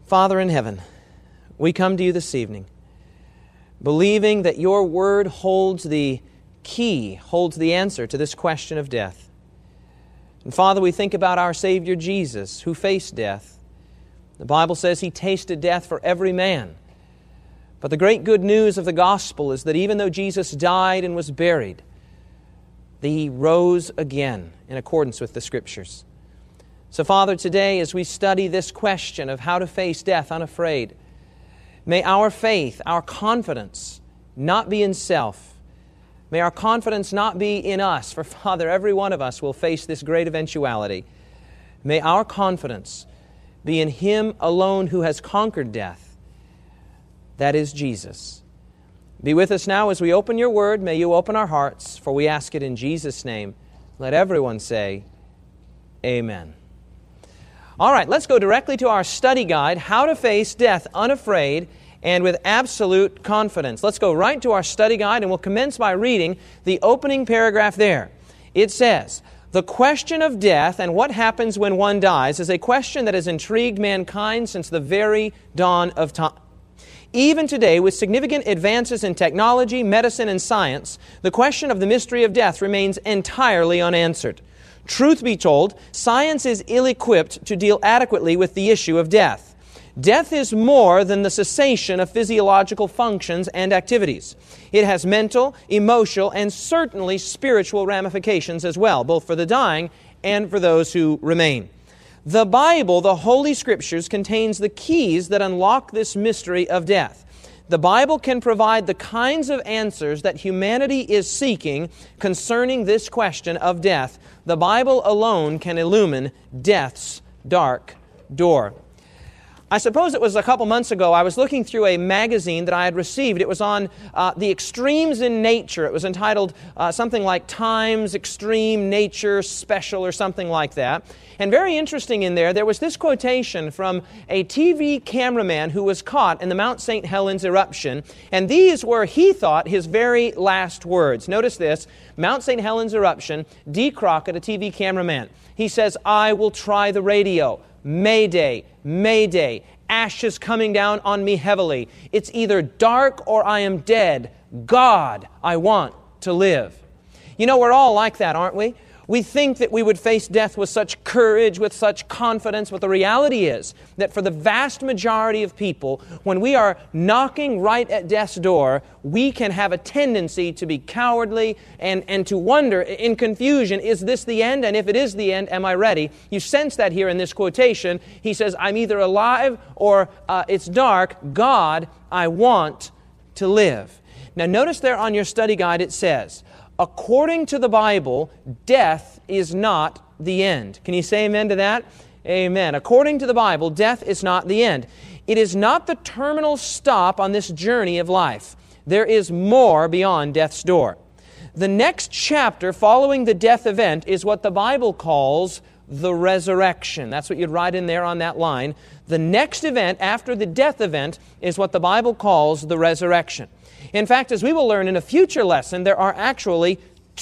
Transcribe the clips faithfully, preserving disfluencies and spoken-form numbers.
Father in heaven, we come to you this evening, believing that your word holds the key, holds the answer to this question of death. And Father, we think about our Savior Jesus, who faced death. The Bible says He tasted death for every man. But the great good news of the gospel is that even though Jesus died and was buried, He rose again in accordance with the Scriptures. So Father, today as we study this question of how to face death unafraid, may our faith, our confidence, not be in self. May our confidence not be in us, for Father, every one of us will face this great eventuality. May our confidence be in Him alone who has conquered death. That is Jesus. Be with us now as we open your word. May you open our hearts, for we ask it in Jesus' name. Let everyone say, Amen. All right, let's go directly to our study guide, How to Face Death Unafraid and with Absolute Confidence. Let's go right to our study guide, and we'll commence by reading the opening paragraph there. It says, "The question of death and what happens when one dies is a question that has intrigued mankind since the very dawn of time. Even today, with significant advances in technology, medicine, and science, the question of the mystery of death remains entirely unanswered. Truth be told, science is ill-equipped to deal adequately with the issue of death. Death is more than the cessation of physiological functions and activities. It has mental, emotional, and certainly spiritual ramifications as well, both for the dying and for those who remain. The Bible, the Holy Scriptures, contains the keys that unlock this mystery of death. The Bible can provide the kinds of answers that humanity is seeking concerning this question of death. The Bible alone can illumine death's dark door." I suppose it was a couple months ago, I was looking through a magazine that I had received. It was on uh, the extremes in nature. It was entitled uh, something like Times Extreme Nature Special or something like that. And very interesting in there, there was this quotation from a T V cameraman who was caught in the Mount Saint Helens eruption. And these were, he thought, his very last words. Notice this, Mount Saint Helens eruption, D. Crockett, a T V cameraman. He says, "I will try the radio. Mayday, Mayday, ashes coming down on me heavily. It's either dark or I am dead. God, I want to live." You know, we're all like that, aren't we? We think that we would face death with such courage, with such confidence, but the reality is that for the vast majority of people, when we are knocking right at death's door, we can have a tendency to be cowardly and, and to wonder in confusion, is this the end? And if it is the end, am I ready? You sense that here in this quotation. He says, I'm either alive or uh, it's dark. God, I want to live. Now notice there on your study guide it says, according to the Bible, death is not the end. Can you say amen to that? Amen. According to the Bible, death is not the end. It is not the terminal stop on this journey of life. There is more beyond death's door. The next chapter following the death event is what the Bible calls the resurrection. That's what you'd write in there on that line. The next event after the death event is what the Bible calls the resurrection. In fact, as we will learn in a future lesson, there are actually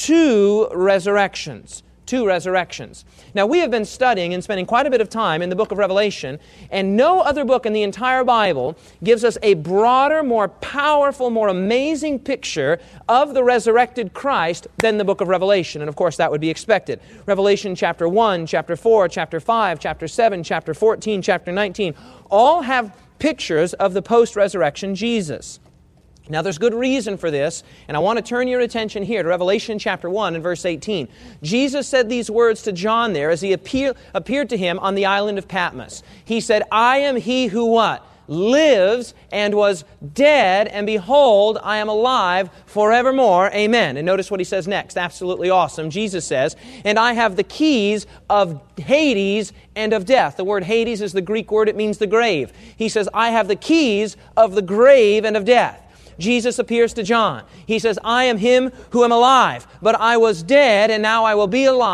two resurrections. Two resurrections. Now, we have been studying and spending quite a bit of time in the book of Revelation, and no other book in the entire Bible gives us a broader, more powerful, more amazing picture of the resurrected Christ than the book of Revelation. And of course, that would be expected. Revelation chapter one, chapter four, chapter five, chapter seven, chapter fourteen, chapter nineteen, all have pictures of the post-resurrection Jesus. Now, there's good reason for this, and I want to turn your attention here to Revelation chapter one and verse eighteen. Jesus said these words to John there as he appear, appeared to him on the island of Patmos. He said, I am he who what? Lives and was dead, and behold, I am alive forevermore. Amen. And notice what he says next. Absolutely awesome. Jesus says, and I have the keys of Hades and of death. The word Hades is the Greek word. It means the grave. He says, I have the keys of the grave and of death. Jesus appears to John. He says, I am him who am alive, but I was dead, and now I will be alive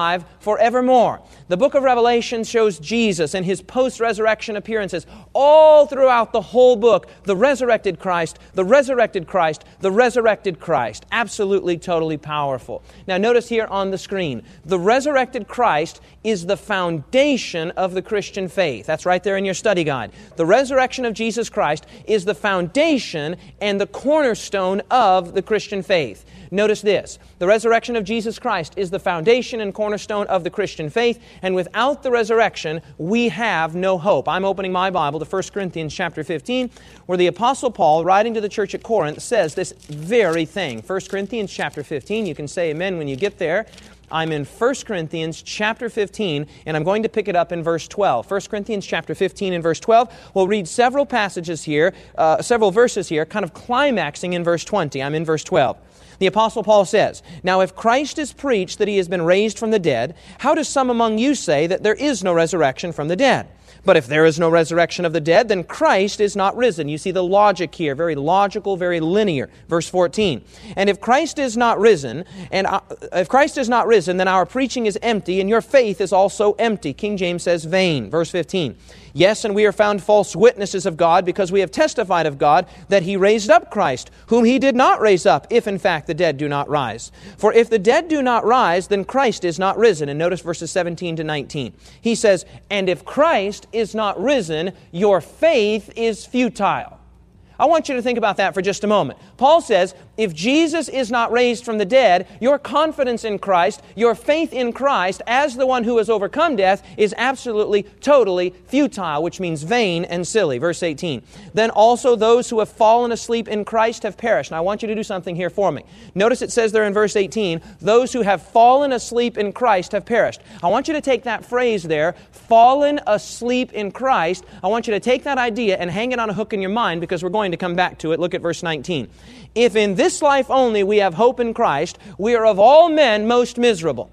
forevermore. The book of Revelation shows Jesus and His post-resurrection appearances all throughout the whole book. The resurrected Christ, the resurrected Christ, the resurrected Christ. Absolutely, totally powerful. Now notice here on the screen, the resurrected Christ is the foundation of the Christian faith. That's right there in your study guide. The resurrection of Jesus Christ is the foundation and the cornerstone of the Christian faith. Notice this. The resurrection of Jesus Christ is the foundation and cornerstone of the Christian faith, and without the resurrection, we have no hope. I'm opening my Bible to First Corinthians chapter fifteen, where the Apostle Paul, writing to the church at Corinth, says this very thing. First Corinthians chapter fifteen, you can say amen when you get there. I'm in First Corinthians chapter fifteen, and I'm going to pick it up in verse twelve. First Corinthians chapter fifteen and verse twelve. We'll read several passages here, uh, several verses here, kind of climaxing in verse twenty. I'm in verse twelve. The Apostle Paul says, "Now if Christ is preached that He has been raised from the dead, how do some among you say that there is no resurrection from the dead? But if there is no resurrection of the dead, then Christ is not risen." You see the logic here, very logical, very linear. Verse fourteen. "And if Christ is not risen, and uh, if Christ is not risen, then our preaching is empty, and your faith is also empty." King James says vain. Verse fifteen. "Yes, and we are found false witnesses of God, because we have testified of God that He raised up Christ, whom He did not raise up, if in fact the dead do not rise. For if the dead do not rise, then Christ is not risen." And notice verses seventeen to nineteen. He says, "And if Christ is not risen, your faith is futile." I want you to think about that for just a moment. Paul says, if Jesus is not raised from the dead, your confidence in Christ, your faith in Christ as the one who has overcome death is absolutely, totally futile, which means vain and silly. Verse eighteen. "Then also those who have fallen asleep in Christ have perished." Now I want you to do something here for me. Notice it says there in verse eighteen, those who have fallen asleep in Christ have perished. I want you to take that phrase there, fallen asleep in Christ. I want you to take that idea and hang it on a hook in your mind, because we're going to come back to it. Look at verse nineteen. "If in this life only we have hope in Christ, we are of all men most miserable."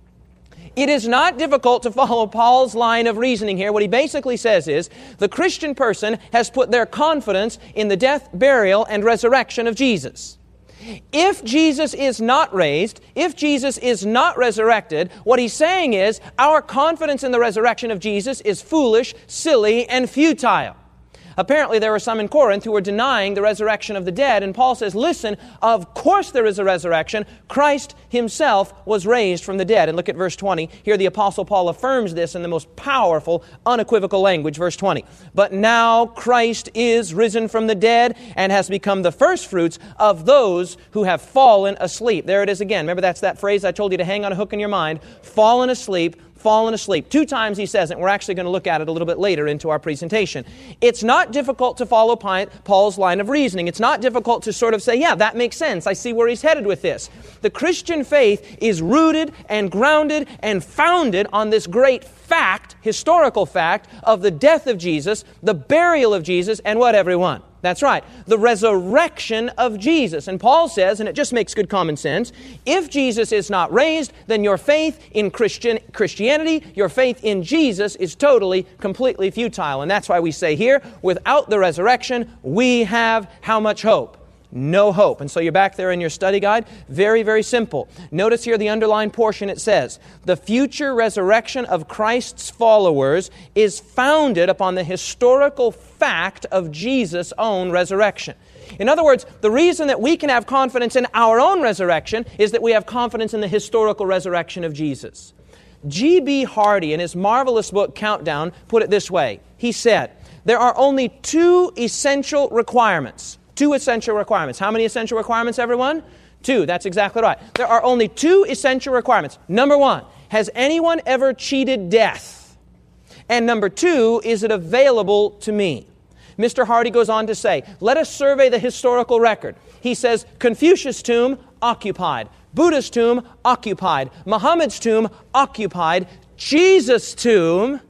It is not difficult to follow Paul's line of reasoning here. What he basically says is, the Christian person has put their confidence in the death, burial, and resurrection of Jesus. If Jesus is not raised, if Jesus is not resurrected, what he's saying is, our confidence in the resurrection of Jesus is foolish, silly, and futile. Apparently there were some in Corinth who were denying the resurrection of the dead, and Paul says, listen, of course there is a resurrection. Christ Himself was raised from the dead. And look at verse twenty. Here the Apostle Paul affirms this in the most powerful, unequivocal language. Verse twenty. "But now Christ is risen from the dead and has become the firstfruits of those who have fallen asleep." There it is again. Remember, that's that phrase I told you to hang on a hook in your mind. Fallen asleep. Fallen asleep. Two times he says it. We're actually going to look at it a little bit later into our presentation. It's not difficult to follow Paul's line of reasoning. It's not difficult to sort of say, yeah, that makes sense. I see where he's headed with this. The Christian faith is rooted and grounded and founded on this great fact, historical fact, of the death of Jesus, the burial of Jesus, and what, everyone? That's right, the resurrection of Jesus. And Paul says, and it just makes good common sense, if Jesus is not raised, then your faith in Christian Christianity, your faith in Jesus is totally, completely futile. And that's why we say here, without the resurrection, we have how much hope? No hope. And so you're back there in your study guide. Very, very simple. Notice here the underlined portion. It says, the future resurrection of Christ's followers is founded upon the historical fact of Jesus' own resurrection. In other words, the reason that we can have confidence in our own resurrection is that we have confidence in the historical resurrection of Jesus. G B Hardy, in his marvelous book, Countdown, put it this way. He said, there are only two essential requirements. Two essential requirements. How many essential requirements, everyone? Two. That's exactly right. There are only two essential requirements. Number one, has anyone ever cheated death? And number two, is it available to me? Mister Hardy goes on to say, let us survey the historical record. He says, Confucius' tomb, occupied. Buddha's tomb, occupied. Muhammad's tomb, occupied. Jesus' tomb,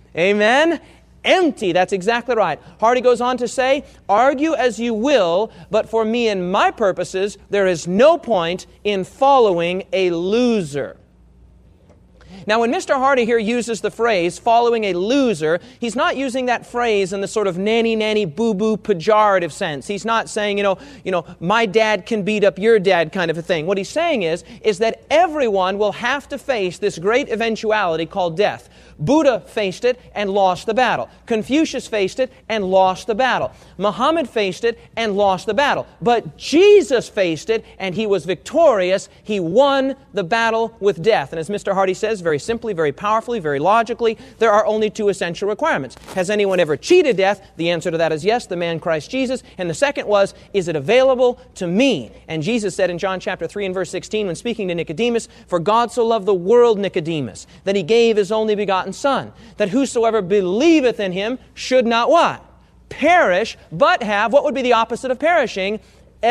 amen, empty. That's exactly right. Hardy goes on to say, argue as you will, but for me and my purposes, there is no point in following a loser. Now, when Mister Hardy here uses the phrase, following a loser, he's not using that phrase in the sort of nanny-nanny, boo-boo, pejorative sense. He's not saying, you know, you know, my dad can beat up your dad kind of a thing. What he's saying is, is that everyone will have to face this great eventuality called death. Buddha faced it and lost the battle. Confucius faced it and lost the battle. Muhammad faced it and lost the battle. But Jesus faced it and he was victorious. He won the battle with death. And as Mister Hardy says, very simply, very powerfully, very logically, there are only two essential requirements. Has anyone ever cheated death? The answer to that is yes, the man Christ Jesus. And the second was, is it available to me? And Jesus said in John chapter three and verse sixteen, when speaking to Nicodemus, for God so loved the world, Nicodemus, that he gave his only begotten Son, that whosoever believeth in him should not what? Perish, but have, what would be the opposite of perishing?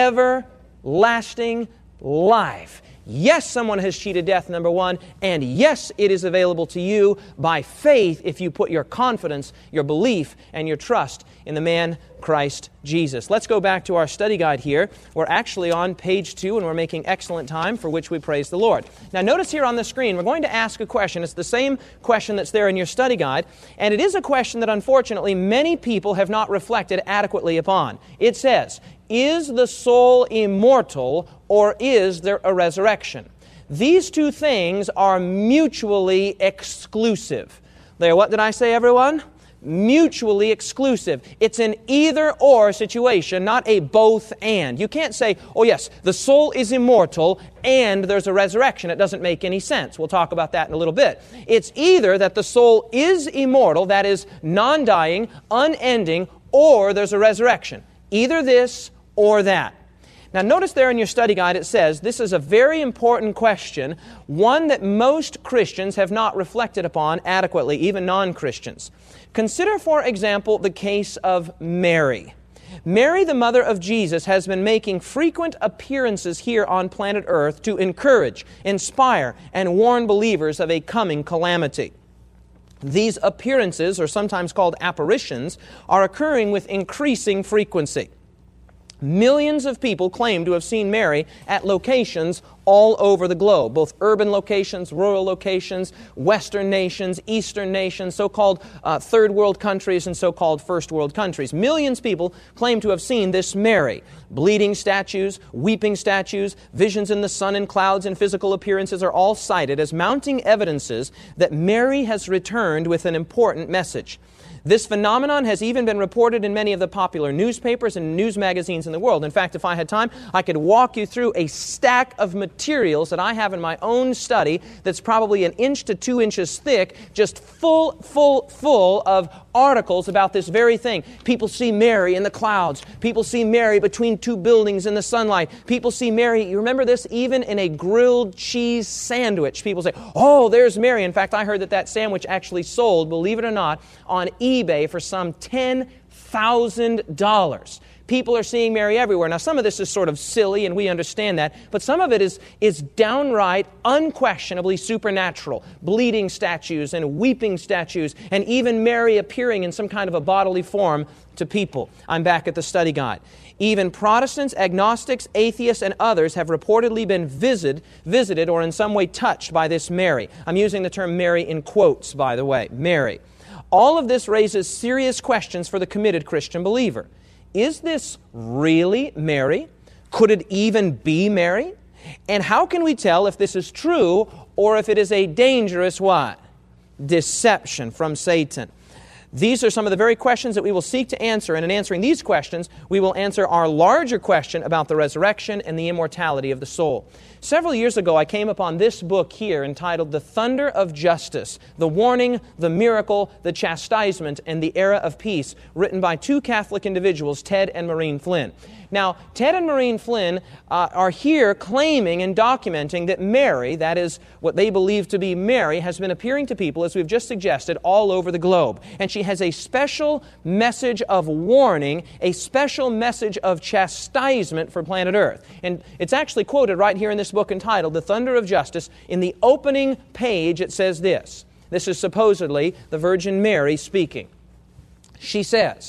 Everlasting life. Yes, someone has cheated death, number one, and yes, it is available to you by faith if you put your confidence, your belief, and your trust in the man Christ Jesus. Let's go back to our study guide here. We're actually on page two, and we're making excellent time, for which we praise the Lord. Now, notice here on the screen, we're going to ask a question. It's the same question that's there in your study guide, and it is a question that, unfortunately, many people have not reflected adequately upon. It says, is the soul immortal, or is there a resurrection? These two things are mutually exclusive. There, what did I say, everyone? Mutually exclusive. It's an either-or situation, not a both-and. You can't say, oh yes, the soul is immortal and there's a resurrection. It doesn't make any sense. We'll talk about that in a little bit. It's either that the soul is immortal, that is non-dying, unending, or there's a resurrection. Either this or that. Now notice there in your study guide it says, this is a very important question, one that most Christians have not reflected upon adequately, even non-Christians. Consider, for example, the case of Mary. Mary, the mother of Jesus, has been making frequent appearances here on planet Earth to encourage, inspire, and warn believers of a coming calamity. These appearances, or sometimes called apparitions, are occurring with increasing frequency. Millions of people claim to have seen Mary at locations all over the globe, both urban locations, rural locations, Western nations, Eastern nations, so-called uh, third world countries and so-called first world countries. Millions of people claim to have seen this Mary. Bleeding statues, weeping statues, visions in the sun and clouds and physical appearances are all cited as mounting evidences that Mary has returned with an important message. This phenomenon has even been reported in many of the popular newspapers and news magazines in the world. In fact, if I had time, I could walk you through a stack of materials that I have in my own study that's probably an inch to two inches thick, just full, full, full of articles about this very thing. People see Mary in the clouds. People see Mary between two buildings in the sunlight. People see Mary, you remember this, even in a grilled cheese sandwich. People say, oh, there's Mary. In fact, I heard that that sandwich actually sold, believe it or not, on eBay for some ten thousand dollars. People are seeing Mary everywhere. Now, some of this is sort of silly, and we understand that, but some of it is, is downright, unquestionably supernatural. Bleeding statues and weeping statues, and even Mary appearing in some kind of a bodily form to people. I'm back at the study guide. Even Protestants, agnostics, atheists, and others have reportedly been visit, visited or in some way touched by this Mary. I'm using the term Mary in quotes, by the way, Mary. All of this raises serious questions for the committed Christian believer. Is this really Mary? Could it even be Mary? And how can we tell if this is true or if it is a dangerous what? Deception from Satan. These are some of the very questions that we will seek to answer, and in answering these questions, we will answer our larger question about the resurrection and the immortality of the soul. Several years ago, I came upon this book here entitled The Thunder of Justice, The Warning, the Miracle, the Chastisement, and the Era of Peace, written by two Catholic individuals, Ted and Maureen Flynn. Now, Ted and Maureen Flynn uh, are here claiming and documenting that Mary, that is what they believe to be Mary, has been appearing to people, as we've just suggested, all over the globe. And she has a special message of warning, a special message of chastisement for planet Earth. And it's actually quoted right here in this book entitled The Thunder of Justice. In the opening page, it says this. This is supposedly the Virgin Mary speaking. She says,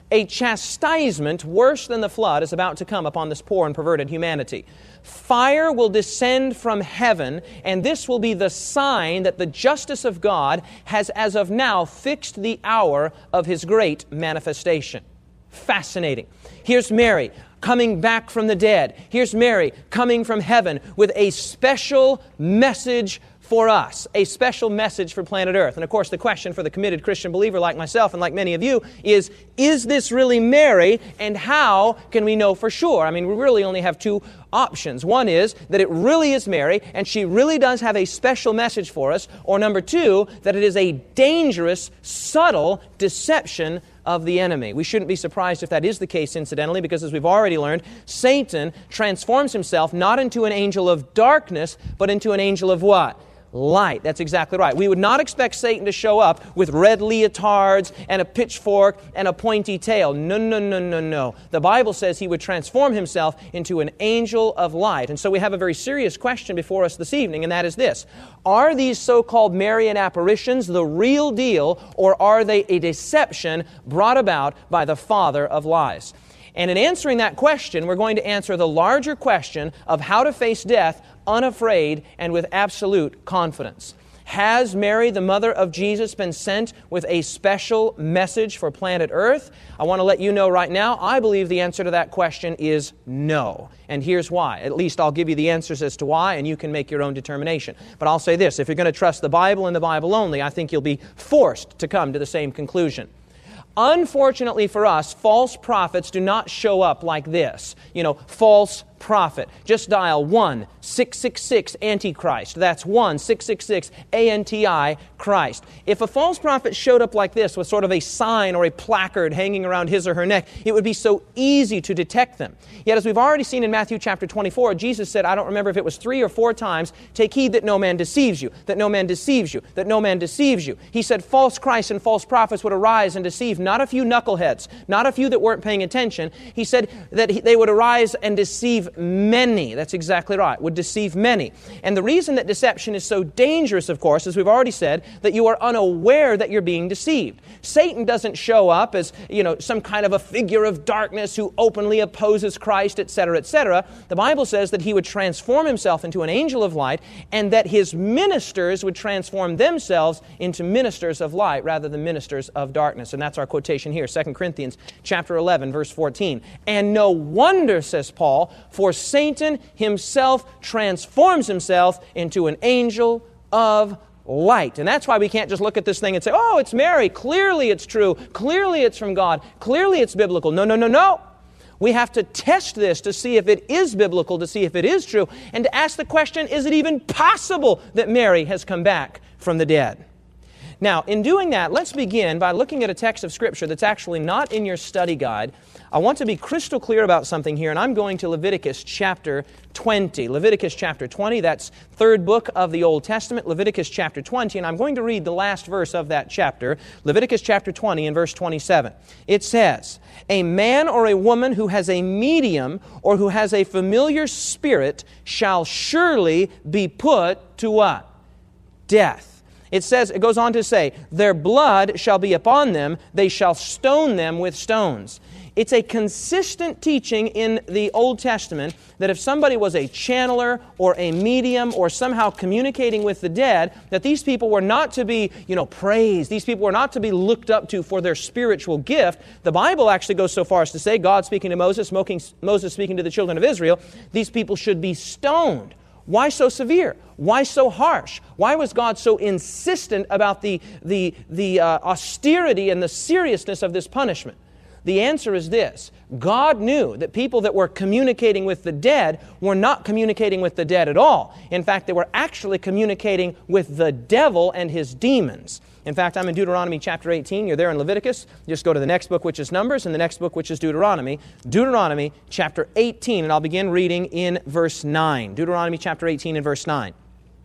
A chastisement worse than the flood is about to come upon this poor and perverted humanity. Fire will descend from heaven, and this will be the sign that the justice of God has as of now fixed the hour of His great manifestation. Fascinating. Here's Mary coming back from the dead. Here's Mary coming from heaven with a special message for us, a special message for planet Earth. And of course, the question for the committed Christian believer like myself and like many of you is, is this really Mary, and how can we know for sure? I mean, we really only have two options. One is that it really is Mary, and she really does have a special message for us, or number two, that it is a dangerous, subtle deception of the enemy. We shouldn't be surprised if that is the case, incidentally, because as we've already learned, Satan transforms himself not into an angel of darkness, but into an angel of what? Light. That's exactly right. We would not expect Satan to show up with red leotards and a pitchfork and a pointy tail. No, no, no, no, no. The Bible says he would transform himself into an angel of light. And so we have a very serious question before us this evening, and that is this. Are these so-called Marian apparitions the real deal, or are they a deception brought about by the father of lies? And in answering that question, we're going to answer the larger question of how to face death unafraid and with absolute confidence. Has Mary, the mother of Jesus, been sent with a special message for planet Earth? I want to let you know right now, I believe the answer to that question is no. And here's why. At least I'll give you the answers as to why, and you can make your own determination. But I'll say this, if you're going to trust the Bible and the Bible only, I think you'll be forced to come to the same conclusion. Unfortunately for us, false prophets do not show up like this. You know, false prophet. Just dial one six six six Antichrist. That's one six six six A N T I Christ. If a false prophet showed up like this with sort of a sign or a placard hanging around his or her neck, it would be so easy to detect them. Yet as we've already seen in Matthew chapter twenty-four, Jesus said, I don't remember if it was three or four times, take heed that no man deceives you, that no man deceives you, that no man deceives you. He said false Christs and false prophets would arise and deceive not a few knuckleheads, not a few that weren't paying attention. He said that he, they would arise and deceive many. That's exactly right. Would deceive many. And the reason that deception is so dangerous, of course, as we've already said, that you are unaware that you're being deceived. Satan doesn't show up as, you know, some kind of a figure of darkness who openly opposes Christ, et cetera, et cetera. The Bible says that he would transform himself into an angel of light, and that his ministers would transform themselves into ministers of light rather than ministers of darkness. And that's our quotation here, Second Corinthians chapter eleven, verse fourteen. And no wonder, says Paul, for Satan himself transforms himself into an angel of light. And that's why we can't just look at this thing and say, oh, it's Mary. Clearly it's true. Clearly it's from God. Clearly it's biblical. No, no, no, no. We have to test this to see if it is biblical, to see if it is true, and to ask the question, is it even possible that Mary has come back from the dead? Now, in doing that, let's begin by looking at a text of Scripture that's actually not in your study guide. I want to be crystal clear about something here, and I'm going to Leviticus chapter twenty. Leviticus chapter twenty, that's third book of the Old Testament, Leviticus chapter twenty, and I'm going to read the last verse of that chapter, Leviticus chapter twenty and verse twenty-seven. It says, a man or a woman who has a medium or who has a familiar spirit shall surely be put to what? Death. It says, it goes on to say, their blood shall be upon them, they shall stone them with stones. It's a consistent teaching in the Old Testament that if somebody was a channeler or a medium or somehow communicating with the dead, that these people were not to be, you know, praised. These people were not to be looked up to for their spiritual gift. The Bible actually goes so far as to say, God speaking to Moses, Moses speaking to the children of Israel, these people should be stoned. Why so severe? Why so harsh? Why was God so insistent about the, the, the uh, austerity and the seriousness of this punishment? The answer is this. God knew that people that were communicating with the dead were not communicating with the dead at all. In fact, they were actually communicating with the devil and his demons. In fact, I'm in Deuteronomy chapter eighteen. You're there in Leviticus. Just go to the next book, which is Numbers, and the next book, which is Deuteronomy. Deuteronomy chapter eighteen, and I'll begin reading in verse nine. Deuteronomy chapter eighteen and verse nine.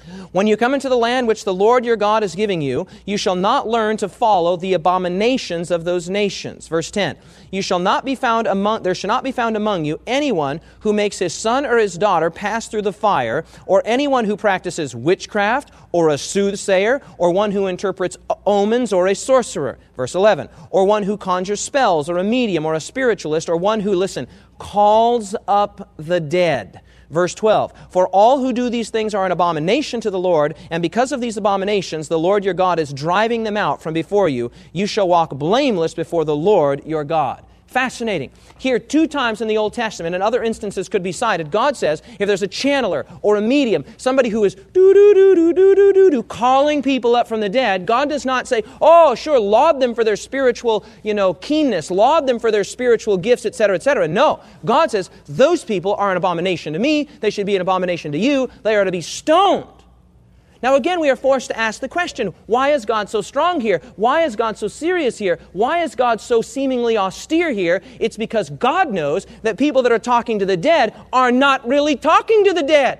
When you come into the land which the Lord your God is giving you, you shall not learn to follow the abominations of those nations. Verse ten, you shall not be found among, there shall not be found among you anyone who makes his son or his daughter pass through the fire, or anyone who practices witchcraft, or a soothsayer, or one who interprets omens, or a sorcerer. Verse eleven, or one who conjures spells, or a medium, or a spiritualist, or one who, listen, calls up the dead. Verse twelve, for all who do these things are an abomination to the Lord, and because of these abominations, the Lord your God is driving them out from before you. You shall walk blameless before the Lord your God. Fascinating. Here, two times in the Old Testament, and other instances could be cited, God says, if there's a channeler or a medium, somebody who is do-do-do-do-do-do-do-do, calling people up from the dead, God does not say, oh, sure, laud them for their spiritual, you know, keenness, laud them for their spiritual gifts, et cetera, et cetera. No. God says, those people are an abomination to me. They should be an abomination to you. They are to be stoned. Now again, we are forced to ask the question, why is God so strong here? Why is God so serious here? Why is God so seemingly austere here? It's because God knows that people that are talking to the dead are not really talking to the dead.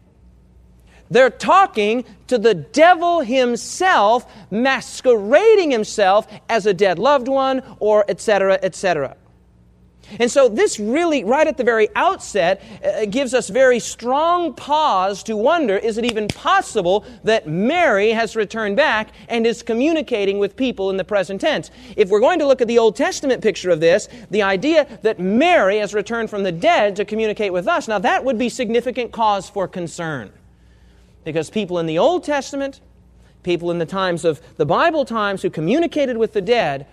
They're talking to the devil himself, masquerading himself as a dead loved one, or et cetera, et cetera. And so this really, right at the very outset, uh, gives us very strong pause to wonder, is it even possible that Mary has returned back and is communicating with people in the present tense? If we're going to look at the Old Testament picture of this, the idea that Mary has returned from the dead to communicate with us, now that would be significant cause for concern. Because people in the Old Testament, people in the times of the Bible times who communicated with the dead,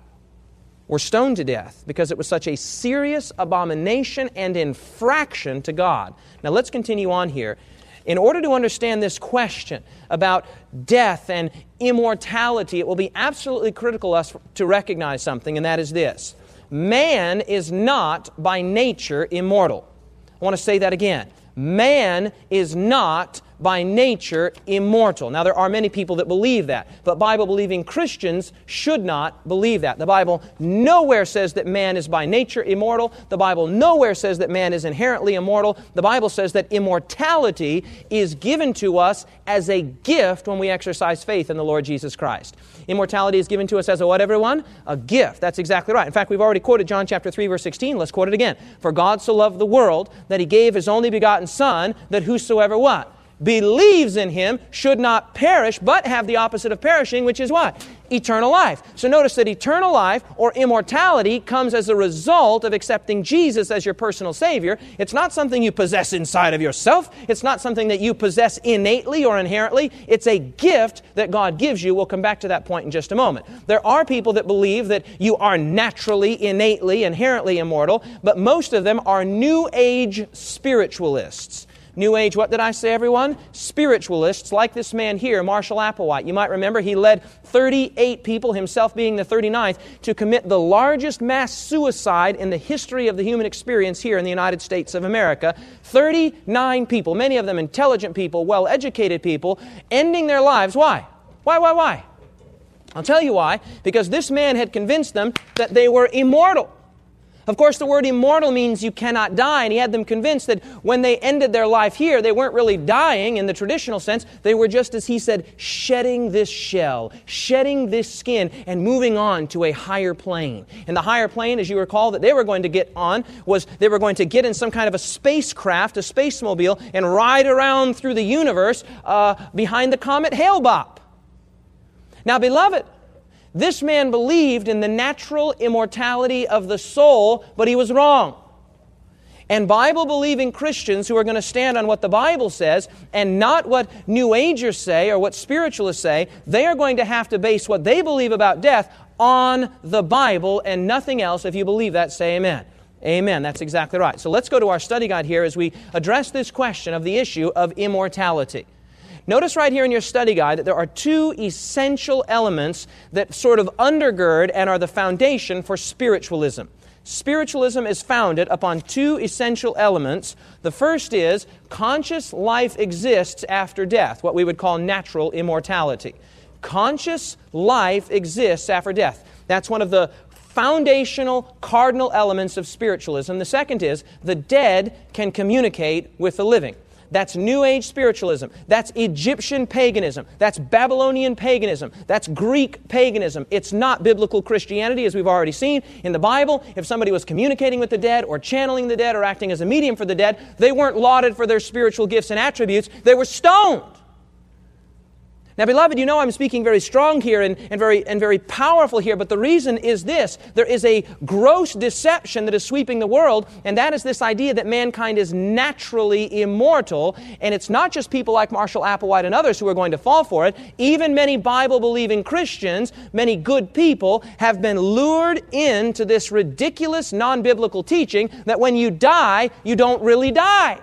were stoned to death because it was such a serious abomination and infraction to God. Now let's continue on here. In order to understand this question about death and immortality, it will be absolutely critical us to recognize something, and that is this. Man is not by nature immortal. I want to say that again. Man is not by nature immortal. Now, there are many people that believe that, but Bible-believing Christians should not believe that. The Bible nowhere says that man is by nature immortal. The Bible nowhere says that man is inherently immortal. The Bible says that immortality is given to us as a gift when we exercise faith in the Lord Jesus Christ. Immortality is given to us as a what, everyone? A gift. That's exactly right. In fact, we've already quoted John chapter three, verse sixteen. Let's quote it again. For God so loved the world that He gave His only begotten Son, that whosoever what? Believes in Him should not perish, but have the opposite of perishing, which is what? Eternal life. So notice that eternal life or immortality comes as a result of accepting Jesus as your personal Savior. It's not something you possess inside of yourself. It's not something that you possess innately or inherently. It's a gift that God gives you. We'll come back to that point in just a moment. There are people that believe that you are naturally, innately, inherently immortal, but most of them are New Age spiritualists. New Age, what did I say, everyone? Spiritualists, like this man here, Marshall Applewhite. You might remember he led thirty-eight people, himself being the thirty-ninth, to commit the largest mass suicide in the history of the human experience here in the United States of America. thirty-nine people, many of them intelligent people, well-educated people, ending their lives. Why? Why, why, why? I'll tell you why. Because this man had convinced them that they were immortal. Of course, the word immortal means you cannot die, and he had them convinced that when they ended their life here, they weren't really dying in the traditional sense. They were just, as he said, shedding this shell, shedding this skin, and moving on to a higher plane. And the higher plane, as you recall, that they were going to get on was they were going to get in some kind of a spacecraft, a spacemobile, and ride around through the universe uh, behind the comet Hale-Bopp. Now, beloved, this man believed in the natural immortality of the soul, but he was wrong. And Bible-believing Christians who are going to stand on what the Bible says and not what New Agers say or what spiritualists say, they are going to have to base what they believe about death on the Bible and nothing else. If you believe that, say amen. Amen. That's exactly right. So let's go to our study guide here as we address this question of the issue of immortality. Notice right here in your study guide that there are two essential elements that sort of undergird and are the foundation for spiritualism. Spiritualism is founded upon two essential elements. The first is conscious life exists after death, what we would call natural immortality. Conscious life exists after death. That's one of the foundational, cardinal elements of spiritualism. The second is the dead can communicate with the living. That's New Age spiritualism. That's Egyptian paganism. That's Babylonian paganism. That's Greek paganism. It's not biblical Christianity, as we've already seen. In the Bible, if somebody was communicating with the dead or channeling the dead or acting as a medium for the dead, they weren't lauded for their spiritual gifts and attributes. They were stoned. Now, beloved, you know I'm speaking very strong here and, and, very, and very powerful here, but the reason is this. There is a gross deception that is sweeping the world, and that is this idea that mankind is naturally immortal, and it's not just people like Marshall Applewhite and others who are going to fall for it. Even many Bible-believing Christians, many good people, have been lured into this ridiculous, non-biblical teaching that when you die, you don't really die.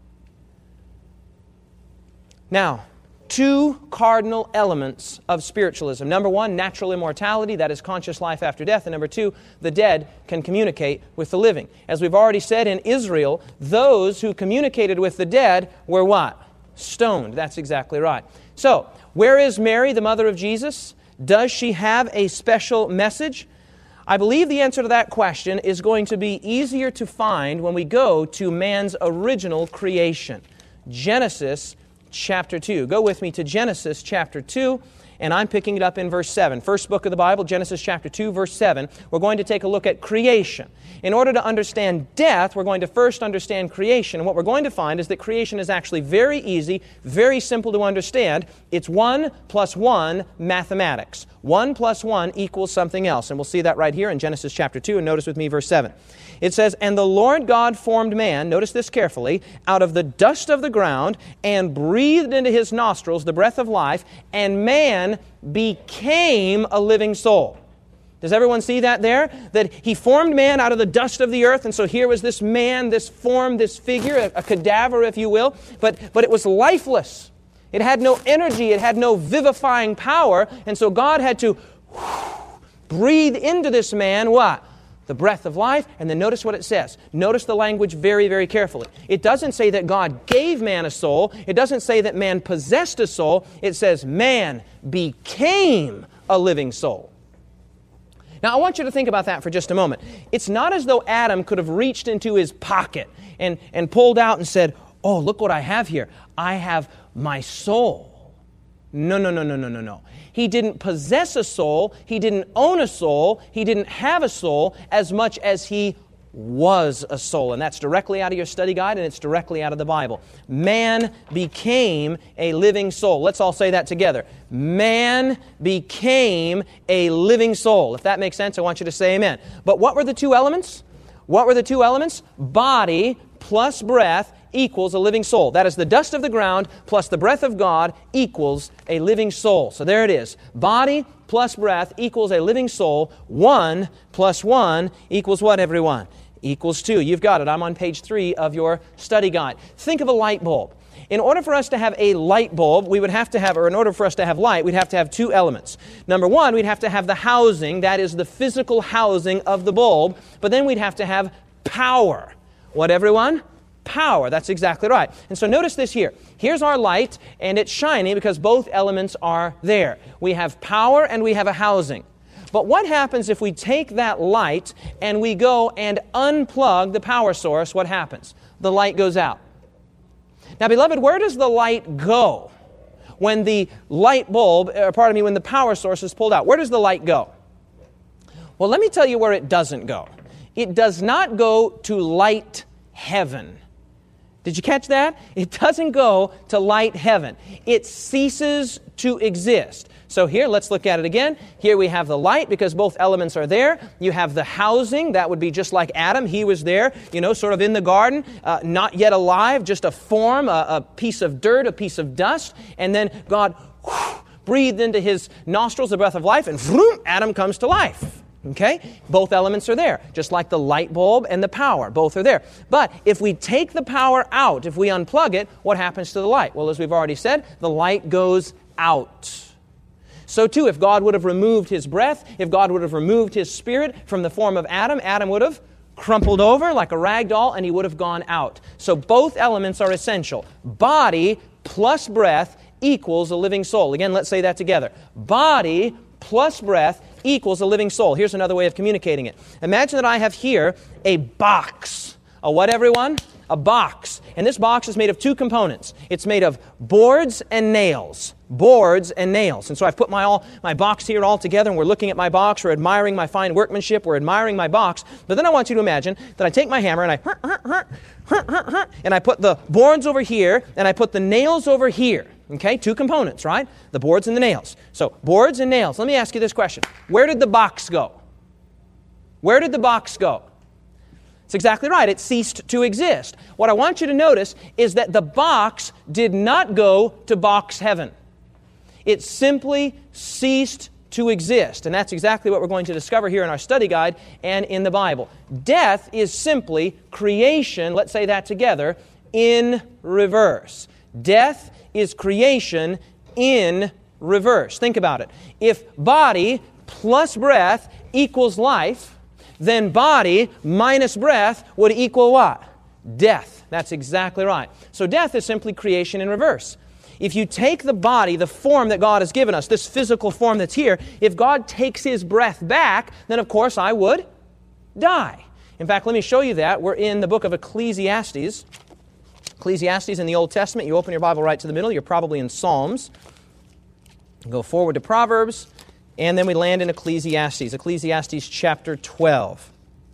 Now, two cardinal elements of spiritualism. Number one, natural immortality, that is conscious life after death. And number two, the dead can communicate with the living. As we've already said, in Israel, those who communicated with the dead were what? Stoned. That's exactly right. So, where is Mary, the mother of Jesus? Does she have a special message? I believe the answer to that question is going to be easier to find when we go to man's original creation. Genesis chapter two. Go with me to Genesis chapter two, and I'm picking it up in verse seven. First book of the Bible, Genesis chapter two, verse seven. We're going to take a look at creation. In order to understand death, we're going to first understand creation. And what we're going to find is that creation is actually very easy, very simple to understand. It's one plus one mathematics. One plus one equals something else. And we'll see that right here in Genesis chapter two. And notice with me verse seven. It says, "And the Lord God formed man," notice this carefully, "out of the dust of the ground, and breathed into his nostrils the breath of life, and man became a living soul." Does everyone see that there? That he formed man out of the dust of the earth, and so here was this man, this form, this figure, a, a cadaver, if you will, but, but it was lifeless. It had no energy, it had no vivifying power, and so God had to breathe into this man what? The breath of life, and then notice what it says. Notice the language very, very carefully. It doesn't say that God gave man a soul. It doesn't say that man possessed a soul. It says man became a living soul. Now, I want you to think about that for just a moment. It's not as though Adam could have reached into his pocket and, and pulled out and said, "Oh, look what I have here. I have my soul." No, no, no, no, no, no, no. He didn't possess a soul. He didn't own a soul. He didn't have a soul as much as he was a soul. And that's directly out of your study guide, and it's directly out of the Bible. Man became a living soul. Let's all say that together. Man became a living soul. If that makes sense, I want you to say amen. But what were the two elements? What were the two elements? Body plus breath equals a living soul. That is the dust of the ground plus the breath of God equals a living soul. So there it is. Body plus breath equals a living soul. One plus one equals what, everyone? Equals two. You've got it. I'm on page three of your study guide. Think of a light bulb. In order for us to have a light bulb, we would have to have, or in order for us to have light, we'd have to have two elements. Number one, we'd have to have the housing, that is the physical housing of the bulb, but then we'd have to have power. What, everyone? Power. That's exactly right. And so notice this here. Here's our light, and it's shining because both elements are there. We have power and we have a housing. But what happens if we take that light and we go and unplug the power source? What happens? The light goes out. Now, beloved, where does the light go when the light bulb, or pardon me, when the power source is pulled out? Where does the light go? Well, let me tell you where it doesn't go. It does not go to light heaven. Did you catch that? It doesn't go to light heaven. It ceases to exist. So here, let's look at it again. Here we have the light because both elements are there. You have the housing. That would be just like Adam. He was there, you know, sort of in the garden, uh, not yet alive, just a form, a, a piece of dirt, a piece of dust. And then God whew, breathed into his nostrils the breath of life, and vroom, Adam comes to life. Okay? Both elements are there, just like the light bulb and the power. Both are there. But if we take the power out, if we unplug it, what happens to the light? Well, as we've already said, the light goes out. So too, if God would have removed his breath, if God would have removed his spirit from the form of Adam, Adam would have crumpled over like a rag doll and he would have gone out. So both elements are essential. Body plus breath equals a living soul. Again, let's say that together. Body plus breath equals a living soul. Here's another way of communicating it. Imagine that I have here a box A what, everyone? A box. And this box is made of two components. It's made of boards and nails. Boards and nails. And so I've put my all my box here all together, and we're looking at my box, we're admiring my fine workmanship, we're admiring my box. But then I want you to imagine that I take my hammer and I and I put the boards over here, and I put the nails over here. Okay, two components, right? The boards and the nails. So, boards and nails. Let me ask you this question. Where did the box go? Where did the box go? It's exactly right. It ceased to exist. What I want you to notice is that the box did not go to box heaven. It simply ceased to exist. And that's exactly what we're going to discover here in our study guide and in the Bible. Death is simply creation, let's say that together, in reverse. Death is creation in reverse. Think about it. If body plus breath equals life, then body minus breath would equal what? Death. That's exactly right. So death is simply creation in reverse. If you take the body, the form that God has given us, this physical form that's here, if God takes His breath back, then of course I would die. In fact, let me show you that. We're in the book of Ecclesiastes. Ecclesiastes in the Old Testament. You open your Bible right to the middle. You're probably in Psalms. Go forward to Proverbs. And then we land in Ecclesiastes. Ecclesiastes chapter twelve.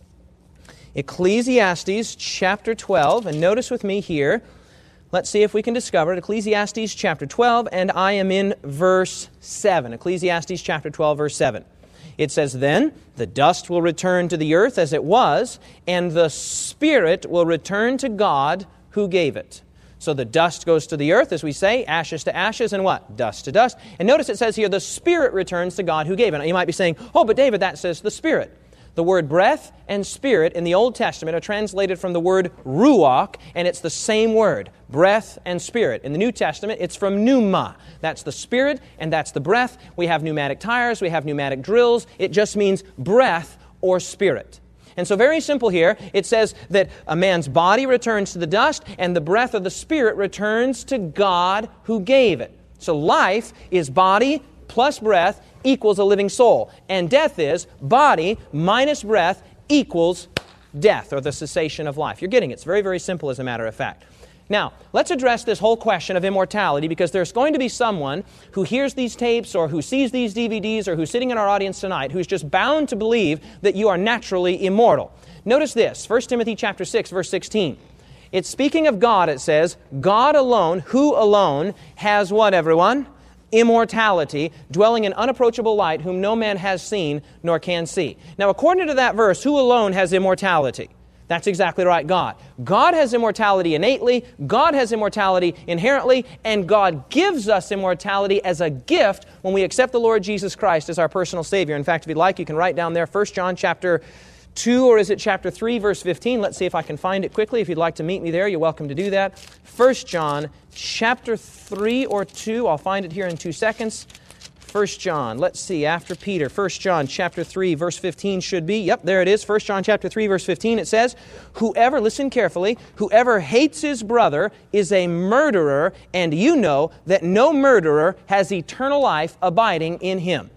Ecclesiastes chapter twelve. And notice with me here, let's see if we can discover it. Ecclesiastes chapter twelve, and I am in verse seven. Ecclesiastes chapter twelve, verse seven. It says, "Then the dust will return to the earth as it was, and the spirit will return to God who gave it." So the dust goes to the earth, as we say, ashes to ashes, and what? Dust to dust. And notice it says here, the spirit returns to God who gave it. Now you might be saying, oh, but David, that says the spirit. The word breath and spirit in the Old Testament are translated from the word ruach, and it's the same word, breath and spirit. In the New Testament, it's from pneuma. That's the spirit, and that's the breath. We have pneumatic tires, we have pneumatic drills. It just means breath or spirit. And so very simple here, it says that a man's body returns to the dust, and the breath of the spirit returns to God who gave it. So life is body plus breath equals a living soul. And death is body minus breath equals death, or the cessation of life. You're getting it. It's very, very simple as a matter of fact. Now, let's address this whole question of immortality, because there's going to be someone who hears these tapes or who sees these D V Ds or who's sitting in our audience tonight who's just bound to believe that you are naturally immortal. Notice this, First Timothy chapter six, verse sixteen. It's speaking of God, it says, God alone, who alone has what, everyone? Immortality, dwelling in unapproachable light, whom no man has seen nor can see. Now, according to that verse, who alone has immortality? That's exactly right, God. God has immortality innately, God has immortality inherently, and God gives us immortality as a gift when we accept the Lord Jesus Christ as our personal Savior. In fact, if you'd like, you can write down there First John chapter two, or is it chapter three, verse fifteen? Let's see if I can find it quickly. If you'd like to meet me there, you're welcome to do that. First John chapter three or two, I'll find it here in two seconds. First John, let's see, after Peter, First John chapter three, verse fifteen should be, yep, there it is, First John chapter three, verse fifteen, it says, whoever, listen carefully, whoever hates his brother is a murderer, and you know that no murderer has eternal life abiding in him.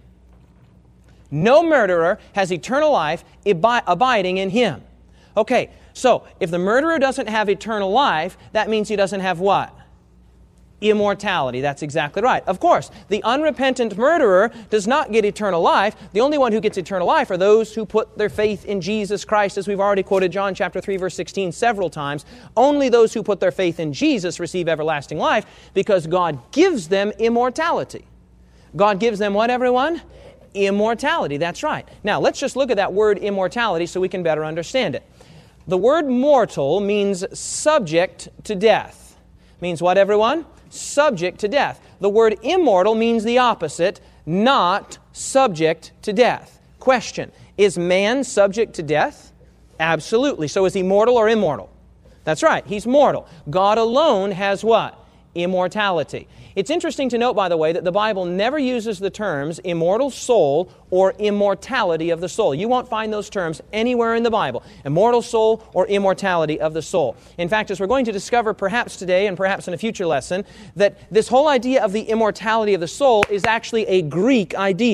No murderer has eternal life abi- abiding in him. Okay, so if the murderer doesn't have eternal life, that means he doesn't have what? Immortality. That's exactly right. Of course, the unrepentant murderer does not get eternal life. The only one who gets eternal life are those who put their faith in Jesus Christ, as we've already quoted John chapter three, verse sixteen several times. Only those who put their faith in Jesus receive everlasting life, because God gives them immortality. God gives them what, everyone? Immortality. That's right. Now, let's just look at that word immortality so we can better understand it. The word mortal means subject to death. Means what, everyone? Subject to death. The word immortal means the opposite, not subject to death. Question, is man subject to death? Absolutely. So is he mortal or immortal? That's right, he's mortal. God alone has what? Immortality. It's interesting to note, by the way, that the Bible never uses the terms immortal soul or immortality of the soul. You won't find those terms anywhere in the Bible, immortal soul or immortality of the soul. In fact, as we're going to discover perhaps today and perhaps in a future lesson, that this whole idea of the immortality of the soul is actually a Greek idea.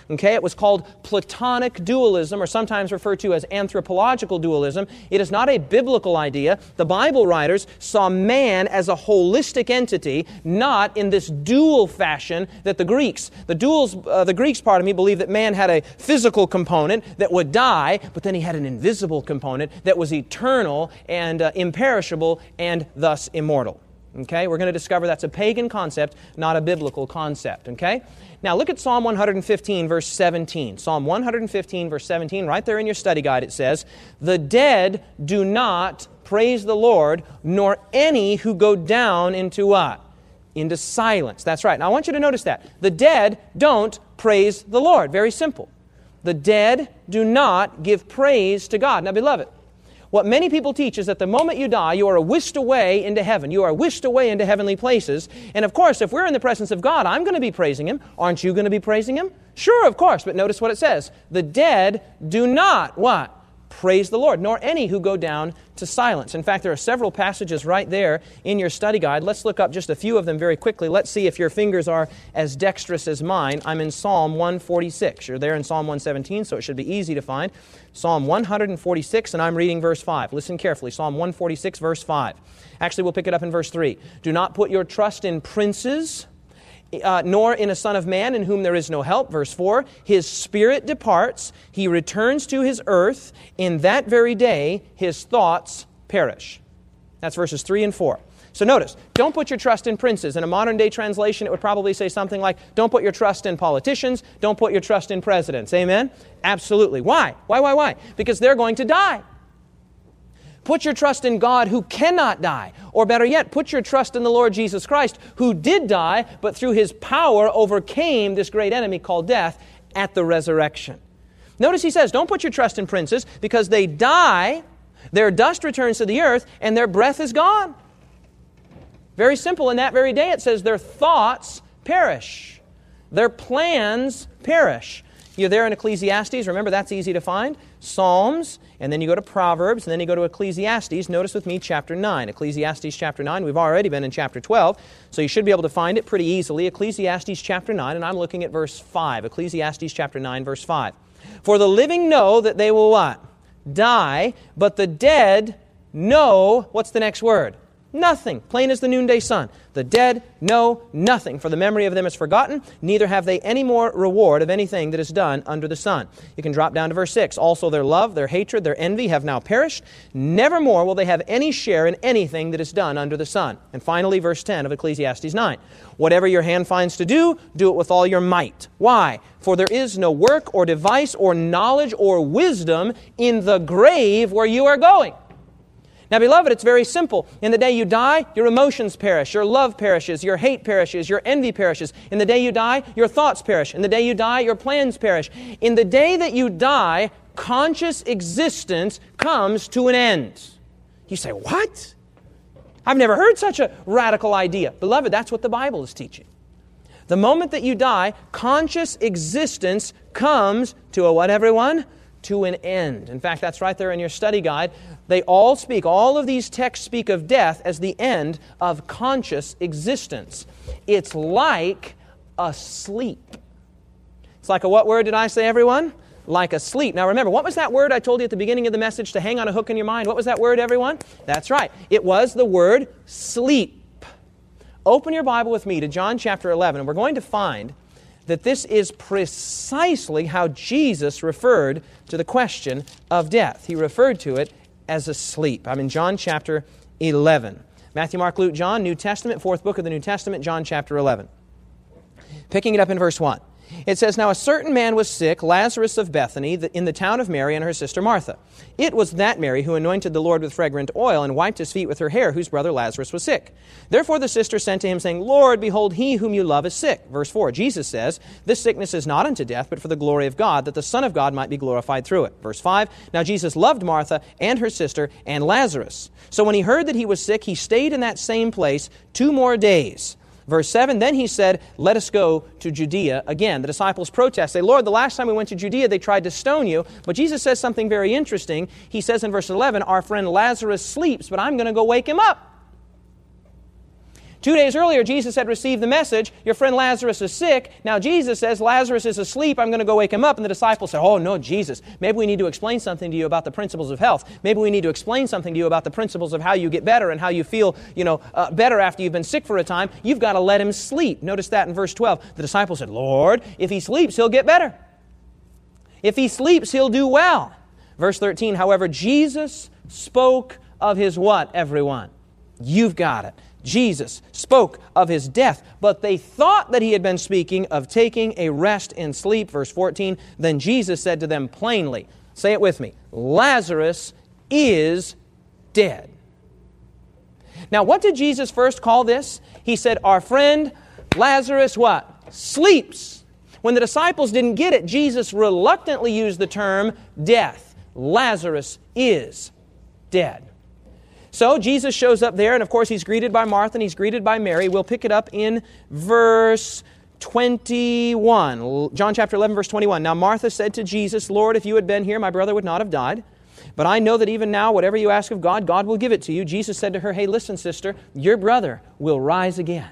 Okay, it was called Platonic dualism, or sometimes referred to as anthropological dualism. It is not a biblical idea. The Bible writers saw man as a holistic entity, not in this dual fashion that the Greeks. The duals, uh, the Greeks, pardon me, believed that man had a physical component that would die, but then he had an invisible component that was eternal and uh, imperishable and thus immortal. Okay, we're going to discover that's a pagan concept, not a biblical concept. Okay, now look at Psalm one fifteen, verse seventeen. Psalm one fifteen, verse seventeen, right there in your study guide, it says, "The dead do not praise the Lord, nor any who go down into what? Into silence." That's right. Now I want you to notice that. The dead don't praise the Lord. Very simple. The dead do not give praise to God. Now, beloved, what many people teach is that the moment you die, you are whisked away into heaven. You are whisked away into heavenly places. And of course, if we're in the presence of God, I'm going to be praising Him. Aren't you going to be praising Him? Sure, of course. But notice what it says. The dead do not, what? Praise the Lord, nor any who go down to silence. In fact, there are several passages right there in your study guide. Let's look up just a few of them very quickly. Let's see if your fingers are as dexterous as mine. I'm in Psalm one forty-six. You're there in Psalm one seventeen, so it should be easy to find. Psalm one forty-six, and I'm reading verse five. Listen carefully. Psalm one forty-six, verse five. Actually, we'll pick it up in verse three. "Do not put your trust in princes, Uh, nor in a son of man in whom there is no help." Verse four, "His spirit departs, he returns to his earth. In that very day his thoughts perish." That's verses three and four. So notice, don't put your trust in princes. In a modern day translation, it would probably say something like, don't put your trust in politicians, don't put your trust in presidents. Amen? Absolutely. Why? Why, why, why? Because they're going to die. Put your trust in God who cannot die. Or better yet, put your trust in the Lord Jesus Christ who did die, but through His power overcame this great enemy called death at the resurrection. Notice he says, don't put your trust in princes because they die, their dust returns to the earth, and their breath is gone. Very simple. In that very day it says their thoughts perish. Their plans perish. You're there in Ecclesiastes. Remember, that's easy to find. Psalms, and then you go to Proverbs, and then you go to Ecclesiastes. Notice with me chapter nine. Ecclesiastes chapter nine. We've already been in chapter twelve, so you should be able to find it pretty easily. Ecclesiastes chapter nine, and I'm looking at verse five. Ecclesiastes chapter nine, verse five. "For the living know that they will what? Die, but the dead know," what's the next word? Nothing. Plain as the noonday sun. "The dead know nothing, for the memory of them is forgotten, neither have they any more reward of anything that is done under the sun." You can drop down to verse six. "Also their love, their hatred, their envy have now perished. Nevermore will they have any share in anything that is done under the sun." And finally, verse ten of Ecclesiastes nine. "Whatever your hand finds to do, do it with all your might." Why? "For there is no work or device or knowledge or wisdom in the grave where you are going." Now, beloved, it's very simple. In the day you die, your emotions perish, your love perishes, your hate perishes, your envy perishes. In the day you die, your thoughts perish. In the day you die, your plans perish. In the day that you die, conscious existence comes to an end. You say, what? I've never heard such a radical idea. Beloved, that's what the Bible is teaching. The moment that you die, conscious existence comes to a what, everyone? To an end. In fact, that's right there in your study guide. They all speak, all of these texts speak of death as the end of conscious existence. It's like a sleep. It's like a what word did I say, everyone? Like a sleep. Now remember, what was that word I told you at the beginning of the message to hang on a hook in your mind? What was that word, everyone? That's right. It was the word sleep. Open your Bible with me to John chapter eleven, and we're going to find that this is precisely how Jesus referred to the question of death. He referred to it as a sleep. I'm in John chapter eleven. Matthew, Mark, Luke, John, New Testament, fourth book of the New Testament, John chapter eleven. Picking it up in verse one. It says, "Now a certain man was sick, Lazarus of Bethany, in the town of Mary and her sister Martha. It was that Mary who anointed the Lord with fragrant oil and wiped His feet with her hair, whose brother Lazarus was sick. Therefore the sister sent to Him, saying, Lord, behold, he whom you love is sick." Verse four, Jesus says, "This sickness is not unto death, but for the glory of God, that the Son of God might be glorified through it." Verse five, "Now Jesus loved Martha and her sister and Lazarus. So when He heard that he was sick, He stayed in that same place two more days." Verse seven, "Then He said, Let us go to Judea again." The disciples protest, say, "Lord, the last time we went to Judea, they tried to stone you." But Jesus says something very interesting. He says in verse eleven, "Our friend Lazarus sleeps, but I'm going to go wake him up." Two days earlier, Jesus had received the message, your friend Lazarus is sick. Now Jesus says, Lazarus is asleep, I'm going to go wake him up. And the disciples said, oh no, Jesus, maybe we need to explain something to you about the principles of health. Maybe we need to explain something to you about the principles of how you get better and how you feel, you know, uh, better after you've been sick for a time. You've got to let him sleep. Notice that in verse twelve. The disciples said, Lord, if he sleeps, he'll get better. If he sleeps, he'll do well. Verse thirteen, however, Jesus spoke of his what, everyone? You've got it. Jesus spoke of his death, but they thought that he had been speaking of taking a rest in sleep. Verse fourteen, then Jesus said to them plainly, say it with me, Lazarus is dead. Now, what did Jesus first call this? He said, our friend Lazarus what? Sleeps. When the disciples didn't get it, Jesus reluctantly used the term death. Lazarus is dead. So Jesus shows up there, and of course he's greeted by Martha and he's greeted by Mary. We'll pick it up in verse twenty-one. John chapter eleven, verse twenty-one. Now Martha said to Jesus, Lord, if you had been here, my brother would not have died. But I know that even now, whatever you ask of God, God will give it to you. Jesus said to her, hey, listen, sister, your brother will rise again.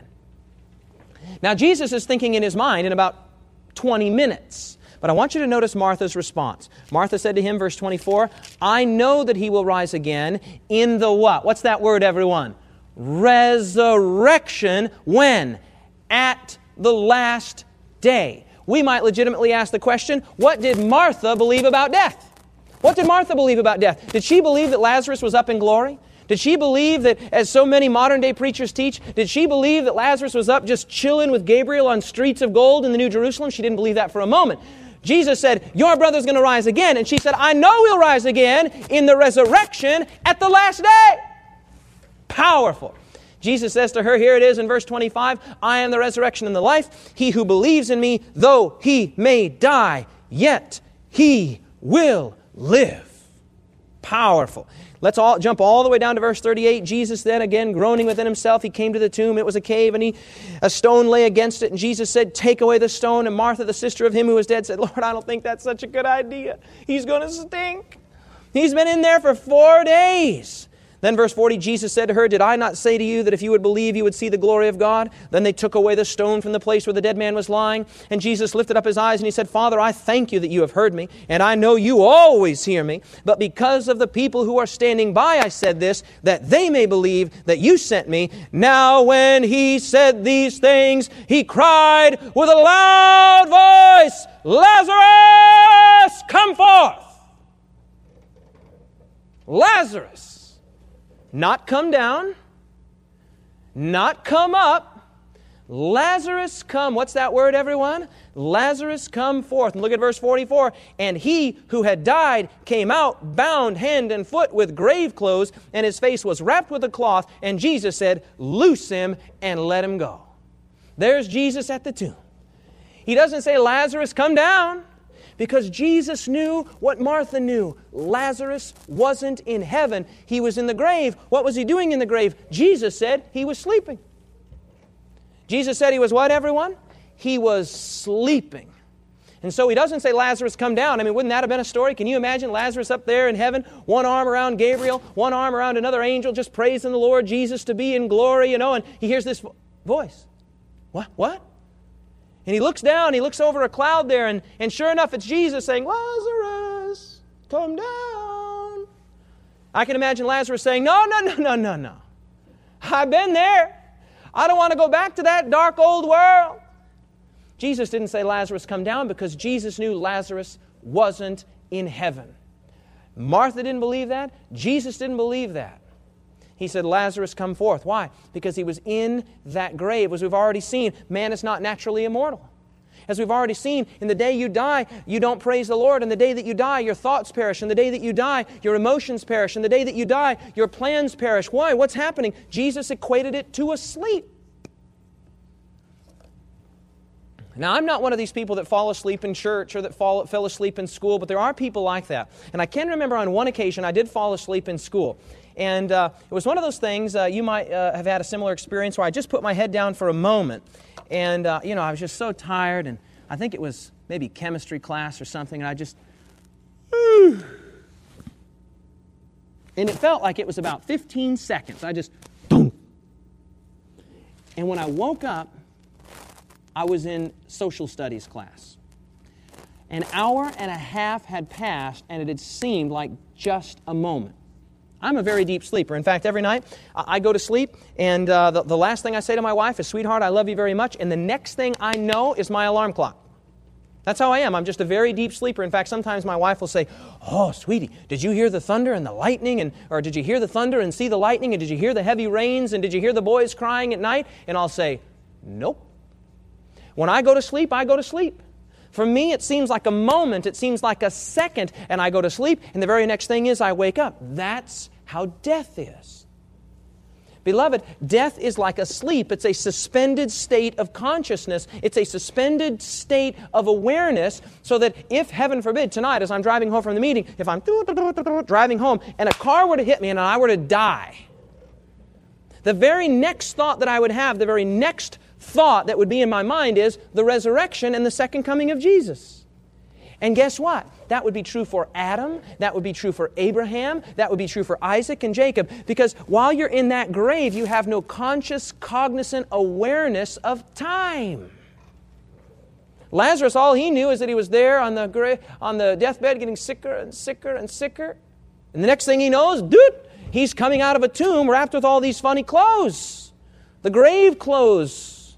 Now Jesus is thinking in his mind in about twenty minutes. But I want you to notice Martha's response. Martha said to him, verse twenty-four, I know that he will rise again in the what? What's that word, everyone? Resurrection. When? At the last day. We might legitimately ask the question, what did Martha believe about death? What did Martha believe about death? Did she believe that Lazarus was up in glory? Did she believe that, as so many modern-day preachers teach, did she believe that Lazarus was up just chilling with Gabriel on streets of gold in the New Jerusalem? She didn't believe that for a moment. Jesus said, your brother's going to rise again. And she said, I know he'll rise again in the resurrection at the last day. Powerful. Jesus says to her, here it is in verse twenty-five, I am the resurrection and the life. He who believes in me, though he may die, yet he will live. Powerful. Let's all jump all the way down to verse thirty-eight. Jesus then, again, groaning within himself, he came to the tomb. It was a cave, and he, a stone lay against it. And Jesus said, take away the stone. And Martha, the sister of him who was dead, said, Lord, I don't think that's such a good idea. He's going to stink. He's been in there for four days. Then verse forty, Jesus said to her, did I not say to you that if you would believe, you would see the glory of God? Then they took away the stone from the place where the dead man was lying. And Jesus lifted up his eyes and he said, Father, I thank you that you have heard me, and I know you always hear me. But because of the people who are standing by, I said this, that they may believe that you sent me. Now when he said these things, he cried with a loud voice, Lazarus, come forth. Lazarus. Not come down, not come up. Lazarus come. What's that word, everyone? Lazarus come forth. And look at verse forty-four. And he who had died came out, bound hand and foot with grave clothes, and his face was wrapped with a cloth. And Jesus said, loose him and let him go. There's Jesus at the tomb. He doesn't say, Lazarus, come down. Because Jesus knew what Martha knew. Lazarus wasn't in heaven. He was in the grave. What was he doing in the grave? Jesus said he was sleeping. Jesus said he was what, everyone? He was sleeping. And so he doesn't say, Lazarus, come down. I mean, wouldn't that have been a story? Can you imagine Lazarus up there in heaven, one arm around Gabriel, one arm around another angel, just praising the Lord Jesus to be in glory, you know, and he hears this voice. What? What? And he looks down, he looks over a cloud there, and, and sure enough, it's Jesus saying, Lazarus, come down. I can imagine Lazarus saying, no, no, no, no, no, no. I've been there. I don't want to go back to that dark old world. Jesus didn't say, Lazarus, come down, because Jesus knew Lazarus wasn't in heaven. Martha didn't believe that. Jesus didn't believe that. He said, Lazarus, come forth. Why? Because he was in that grave. As we've already seen, man is not naturally immortal. As we've already seen, in the day you die, you don't praise the Lord. And the day that you die, your thoughts perish. And the day that you die, your emotions perish. And the day that you die, your plans perish. Why? What's happening? Jesus equated it to a sleep. Now, I'm not one of these people that fall asleep in church or that fall, fell asleep in school, but there are people like that. And I can remember on one occasion I did fall asleep in school. And uh, it was one of those things, uh, you might uh, have had a similar experience, where I just put my head down for a moment. And, uh, you know, I was just so tired, and I think it was maybe chemistry class or something, and I just, and it felt like it was about fifteen seconds. I just, boom. And when I woke up, I was in social studies class. An hour and a half had passed, and it had seemed like just a moment. I'm a very deep sleeper. In fact, every night I go to sleep, and uh, the, the last thing I say to my wife is, "Sweetheart, I love you very much." And the next thing I know is my alarm clock. That's how I am. I'm just a very deep sleeper. In fact, sometimes my wife will say, "Oh, sweetie, did you hear the thunder and the lightning? And or did you hear the thunder and see the lightning? And did you hear the heavy rains? And did you hear the boys crying at night?" And I'll say, "Nope." When I go to sleep, I go to sleep. For me, it seems like a moment. It seems like a second. And I go to sleep, and the very next thing is I wake up. That's how death is. Beloved, death is like a sleep. It's a suspended state of consciousness. It's a suspended state of awareness, so that if, heaven forbid, tonight as I'm driving home from the meeting, if I'm driving home and a car were to hit me and I were to die, the very next thought that I would have, the very next thought that would be in my mind is the resurrection and the second coming of Jesus. And guess what? That would be true for Adam. That would be true for Abraham. That would be true for Isaac and Jacob. Because while you're in that grave, you have no conscious, cognizant awareness of time. Lazarus, all he knew is that he was there on the gra- on the deathbed getting sicker and sicker and sicker. And the next thing he knows, dude, he's coming out of a tomb wrapped with all these funny clothes. The grave clothes.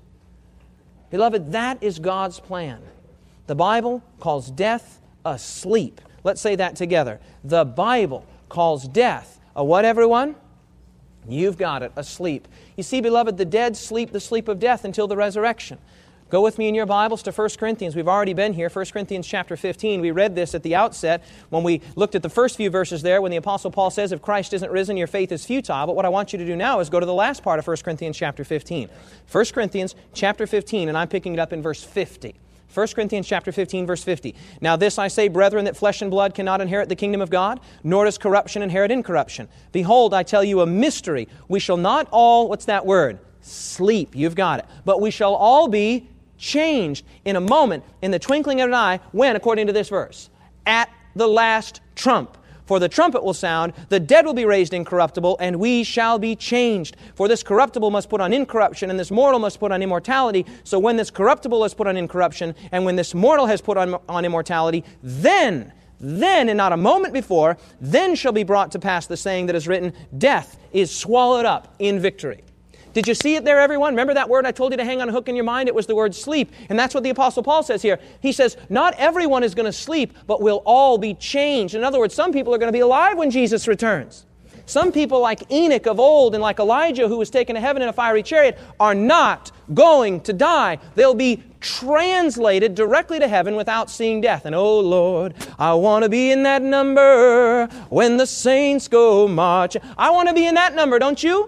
Beloved, that is God's plan. The Bible calls death a sleep. Let's say that together. The Bible calls death a what, everyone? You've got it, a sleep. You see, beloved, the dead sleep the sleep of death until the resurrection. Go with me in your Bibles to First Corinthians. We've already been here, First Corinthians chapter fifteen. We read this at the outset when we looked at the first few verses there when the Apostle Paul says, if Christ isn't risen, your faith is futile. But what I want you to do now is go to the last part of First Corinthians chapter fifteen. First Corinthians chapter fifteen, and I'm picking it up in verse fifty. First Corinthians chapter fifteen, verse fifty. Now this I say, brethren, that flesh and blood cannot inherit the kingdom of God, nor does corruption inherit incorruption. Behold, I tell you a mystery. We shall not all, what's that word? Sleep. You've got it. But we shall all be changed in a moment, in the twinkling of an eye, when, according to this verse, at the last trump. For the trumpet will sound, the dead will be raised incorruptible, and we shall be changed. For this corruptible must put on incorruption, and this mortal must put on immortality. So when this corruptible has put on incorruption, and when this mortal has put on, on immortality, then, then, and not a moment before, then shall be brought to pass the saying that is written, death is swallowed up in victory. Did you see it there, everyone? Remember that word I told you to hang on a hook in your mind? It was the word sleep. And that's what the Apostle Paul says here. He says, not everyone is going to sleep, but we'll all be changed. In other words, some people are going to be alive when Jesus returns. Some people like Enoch of old and like Elijah, who was taken to heaven in a fiery chariot, are not going to die. They'll be translated directly to heaven without seeing death. And oh Lord, I want to be in that number when the saints go marching. I want to be in that number, don't you?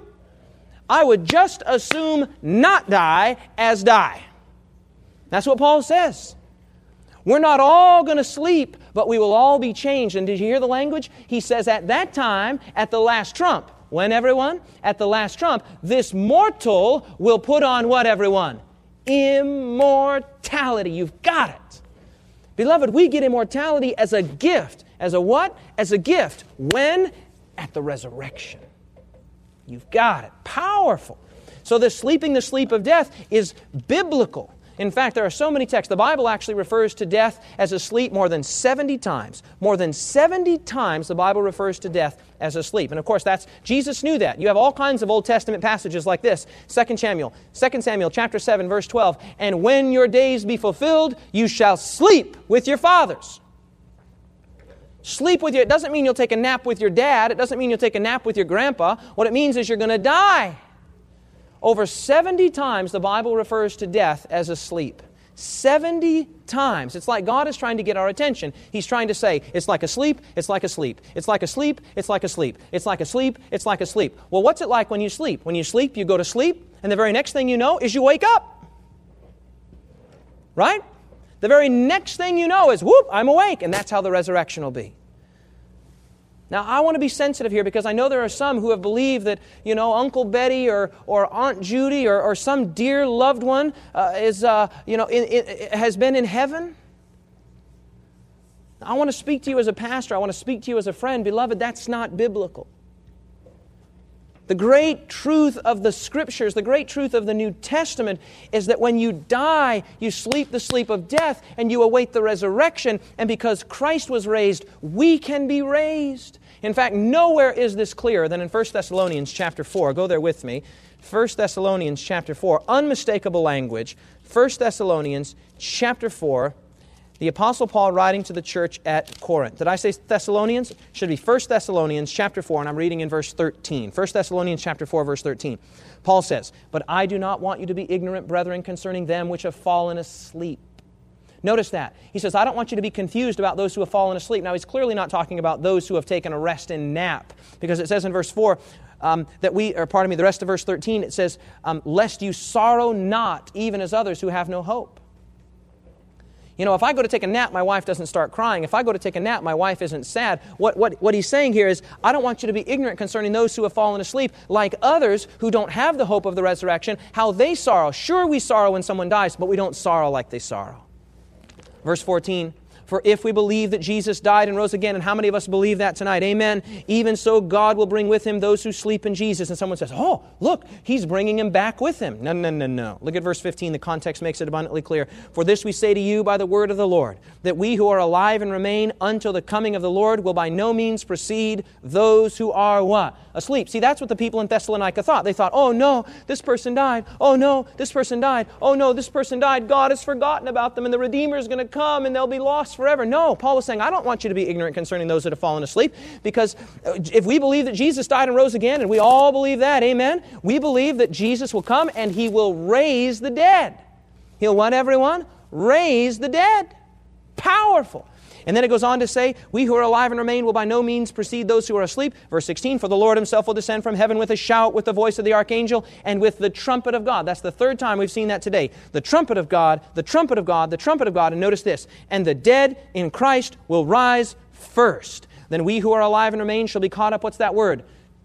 I would just assume not die as die. That's what Paul says. We're not all going to sleep, but we will all be changed. And did you hear the language? He says at that time, at the last trump. When, everyone? At the last trump, this mortal will put on what, everyone? Immortality. You've got it. Beloved, we get immortality as a gift. As a what? As a gift. When? At the resurrection. You've got it. Powerful. So this sleeping the sleep of death is biblical. In fact, there are so many texts. The Bible actually refers to death as a sleep more than seventy times. More than seventy times the Bible refers to death as a sleep. And of course, that's Jesus knew that. You have all kinds of Old Testament passages like this. Second Samuel, Second Samuel chapter seven, verse twelve. And when your days be fulfilled, you shall sleep with your fathers. Sleep with your, it doesn't mean you'll take a nap with your dad. It doesn't mean you'll take a nap with your grandpa. What it means is you're going to die. Over seventy times the Bible refers to death as a sleep. seventy times. It's like God is trying to get our attention. He's trying to say, it's like a sleep, it's like a sleep. It's like a sleep, it's like a sleep. It's like a sleep, it's like a sleep. Well, what's it like when you sleep? When you sleep, you go to sleep, and the very next thing you know is you wake up. Right? The very next thing you know is, whoop, I'm awake. And that's how the resurrection will be. Now, I want to be sensitive here because I know there are some who have believed that, you know, Uncle Betty or, or Aunt Judy or, or some dear loved one uh, is, uh, you know, in, in, has been in heaven. I want to speak to you as a pastor. I want to speak to you as a friend. Beloved, that's not biblical. The great truth of the Scriptures, the great truth of the New Testament is that when you die, you sleep the sleep of death and you await the resurrection. And because Christ was raised, we can be raised. In fact, nowhere is this clearer than in First Thessalonians chapter four. Go there with me. First Thessalonians chapter four. Unmistakable language. First Thessalonians chapter four. The Apostle Paul writing to the church at Corinth. Did I say Thessalonians? It should be First Thessalonians chapter four, and I'm reading in verse thirteen. First Thessalonians chapter four, verse thirteen. Paul says, "But I do not want you to be ignorant, brethren, concerning them which have fallen asleep." Notice that. He says, I don't want you to be confused about those who have fallen asleep. Now, he's clearly not talking about those who have taken a rest and nap, because it says in verse four, Um, that we, or pardon me, the rest of verse thirteen, it says, um, lest you sorrow not, even as others who have no hope. You know, if I go to take a nap, my wife doesn't start crying. If I go to take a nap, my wife isn't sad. What, what, what he's saying here is, I don't want you to be ignorant concerning those who have fallen asleep, like others who don't have the hope of the resurrection, how they sorrow. Sure, we sorrow when someone dies, but we don't sorrow like they sorrow. Verse fourteen, for if we believe that Jesus died and rose again, and how many of us believe that tonight? Amen. Even so, God will bring with Him those who sleep in Jesus. And someone says, oh, look, He's bringing Him back with Him. No, no, no, no. Look at verse fifteen. The context makes it abundantly clear. For this we say to you by the word of the Lord, that we who are alive and remain until the coming of the Lord will by no means precede those who are what? Asleep. See, that's what the people in Thessalonica thought. They thought, oh no, this person died. Oh no, this person died. Oh no, this person died. God has forgotten about them, and the Redeemer is going to come and they'll be lost forever. No, Paul was saying, I don't want you to be ignorant concerning those that have fallen asleep, because if we believe that Jesus died and rose again, and we all believe that, amen, we believe that Jesus will come and He will raise the dead. He'll what, everyone? Raise the dead. Powerful. And then it goes on to say, we who are alive and remain will by no means precede those who are asleep. Verse sixteen, for the Lord Himself will descend from heaven with a shout, with the voice of the archangel, and with the trumpet of God. That's the third time we've seen that today. The trumpet of God, the trumpet of God, the trumpet of God. And notice this, and the dead in Christ will rise first. Then we who are alive and remain shall be caught up, what's that word?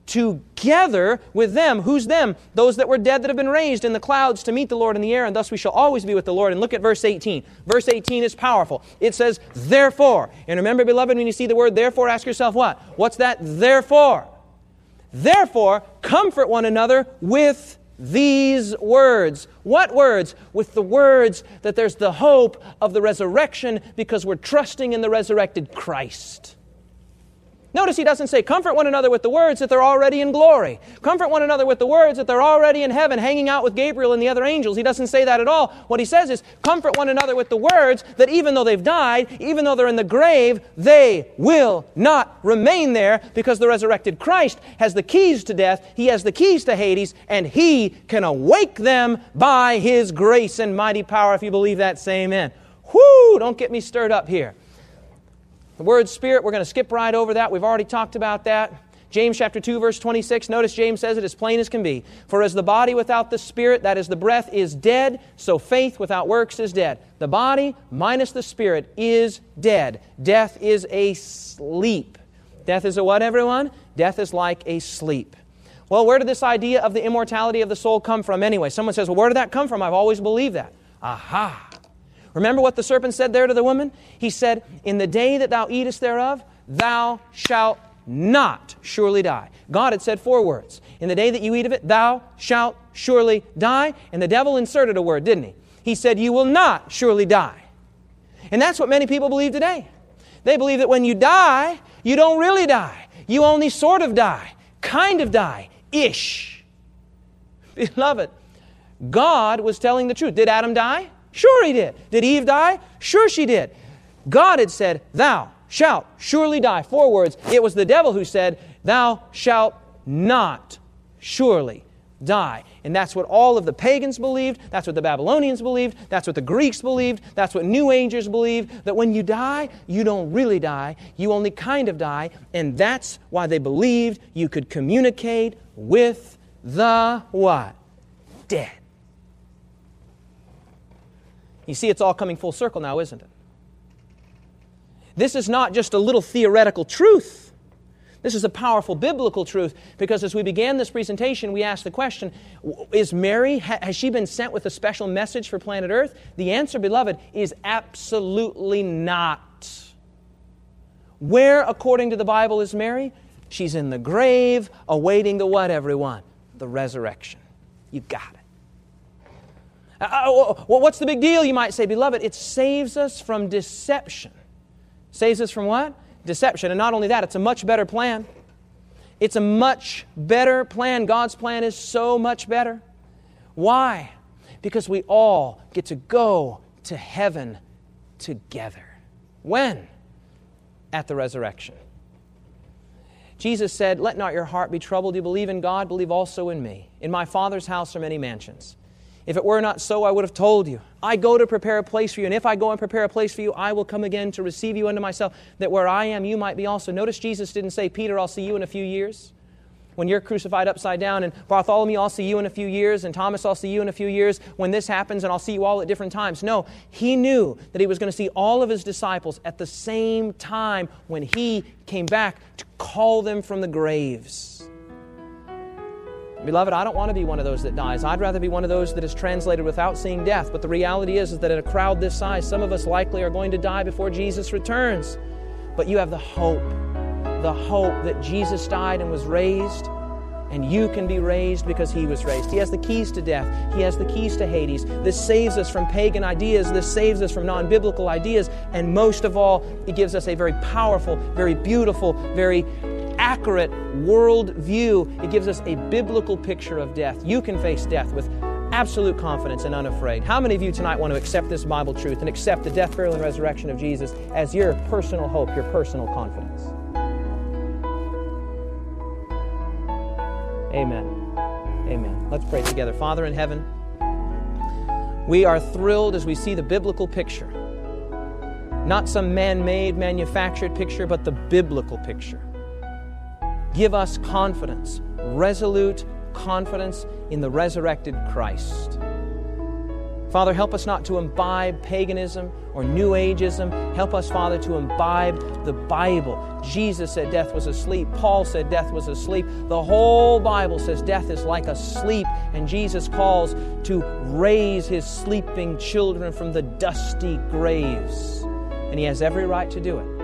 Together with them. Who's them? Those that were dead that have been raised in the clouds to meet the Lord in the air, and thus we shall always be with the Lord. And look at verse eighteen. Verse eighteen is powerful. It says, therefore. And remember, beloved, when you see the word therefore, ask yourself what? What's that therefore? Therefore, comfort one another with these words. What words? With the words that there's the hope of the resurrection, because we're trusting in the resurrected Christ. Notice he doesn't say, comfort one another with the words that they're already in glory. Comfort one another with the words that they're already in heaven, hanging out with Gabriel and the other angels. He doesn't say that at all. What he says is, comfort one another with the words that even though they've died, even though they're in the grave, they will not remain there, because the resurrected Christ has the keys to death. He has the keys to Hades, and He can awake them by His grace and mighty power. If you believe that, say amen. Whoo! Don't get me stirred up here. The word Spirit, we're going to skip right over that. We've already talked about that. James chapter two, verse twenty-six. Notice James says it as plain as can be. For as the body without the Spirit, that is the breath, is dead, so faith without works is dead. The body minus the Spirit is dead. Death is a sleep. Death is a what, everyone? Death is like a sleep. Well, where did this idea of the immortality of the soul come from anyway? Someone says, well, where did that come from? I've always believed that. Aha! Remember what the serpent said there to the woman? He said, in the day that thou eatest thereof, thou shalt not surely die. God had said four words. In the day that you eat of it, thou shalt surely die. And the devil inserted a word, didn't he? He said, you will not surely die. And that's what many people believe today. They believe that when you die, you don't really die. You only sort of die, kind of die, ish. Beloved, God was telling the truth. Did Adam die? Sure he did. Did Eve die? Sure she did. God had said, thou shalt surely die. Four words. It was the devil who said, thou shalt not surely die. And that's what all of the pagans believed. That's what the Babylonians believed. That's what the Greeks believed. That's what New Agers believed. That when you die, you don't really die. You only kind of die. And that's why they believed you could communicate with the what? Dead. You see, it's all coming full circle now, isn't it? This is not just a little theoretical truth. This is a powerful biblical truth, because as we began this presentation, we asked the question, is Mary, has she been sent with a special message for planet Earth? The answer, beloved, is absolutely not. Where, according to the Bible, is Mary? She's in the grave, awaiting the what, everyone? The resurrection. You got it. Uh, well, what's the big deal, you might say? Beloved, it saves us from deception. Saves us from what? Deception. And not only that, it's a much better plan. It's a much better plan. God's plan is so much better. Why? Because we all get to go to heaven together. When? At the resurrection. Jesus said, "Let not your heart be troubled. You believe in God, believe also in me. In my Father's house are many mansions. If it were not so, I would have told you. I go to prepare a place for you, and if I go and prepare a place for you, I will come again to receive you unto myself, that where I am, you might be also." Notice Jesus didn't say, "Peter, I'll see you in a few years. When you're crucified upside down, and Bartholomew, I'll see you in a few years, and Thomas, I'll see you in a few years when this happens, and I'll see you all at different times." No, He knew that He was going to see all of His disciples at the same time when He came back to call them from the graves. Beloved, I don't want to be one of those that dies. I'd rather be one of those that is translated without seeing death. But the reality is, is that in a crowd this size, some of us likely are going to die before Jesus returns. But you have the hope, the hope that Jesus died and was raised, and you can be raised because He was raised. He has the keys to death. He has the keys to Hades. This saves us from pagan ideas. This saves us from non-biblical ideas. And most of all, it gives us a very powerful, very beautiful, very accurate world view. It gives us a biblical picture of death. You can face death with absolute confidence and unafraid. How many of you tonight want to accept this Bible truth and accept the death, burial, and resurrection of Jesus as your personal hope, your personal confidence? Amen. Amen. Let's pray together. Father in heaven, we are thrilled as we see the biblical picture. Not some man-made, manufactured picture, but the biblical picture. Give us confidence, resolute confidence in the resurrected Christ. Father, help us not to imbibe paganism or New Ageism. Help us, Father, to imbibe the Bible. Jesus said death was asleep. Paul said death was asleep. The whole Bible says death is like a sleep, and Jesus calls to raise His sleeping children from the dusty graves. And He has every right to do it.